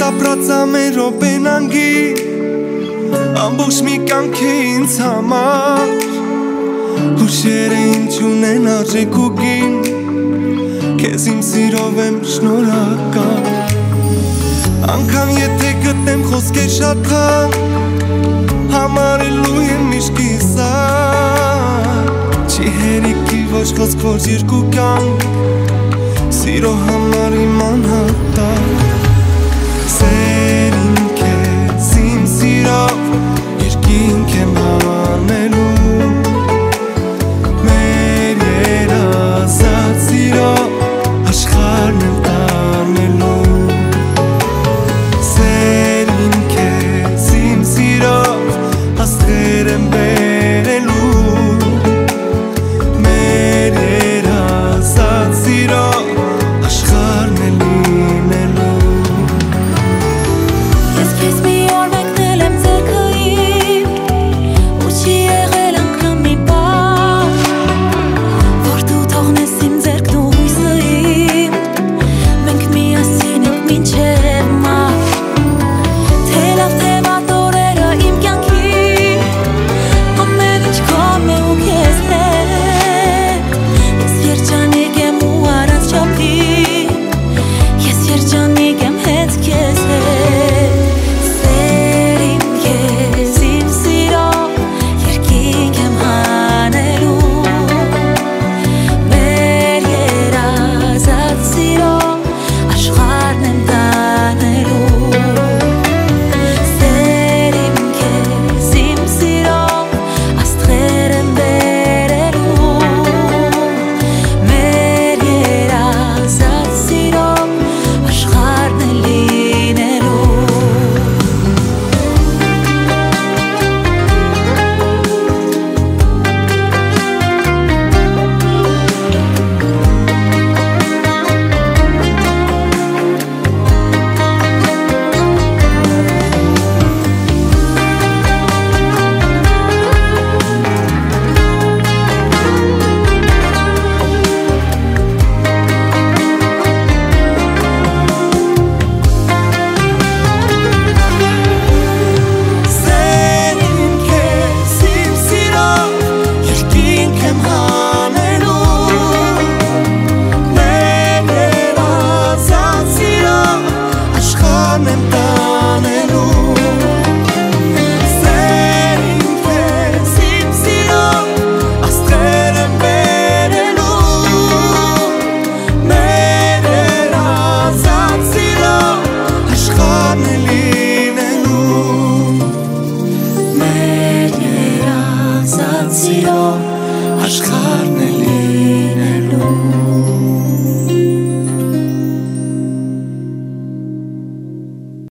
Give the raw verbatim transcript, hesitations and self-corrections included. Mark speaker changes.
Speaker 1: ապրածա մեր րոպենանգի ամբողջ մի կյանք է ինձ համար Հուշերը ինչ ունեն արժեք ու գին Քեզ իմ սիրով եմ շնորհակալ Անգամ եթե գտնեմ խոսքեր շատ թանկ Համարելու եմ միշտ կիսատ Չի հերիքի ոչ խոսք ոչ երկու կյանք Սիրո համար իմ անհատակ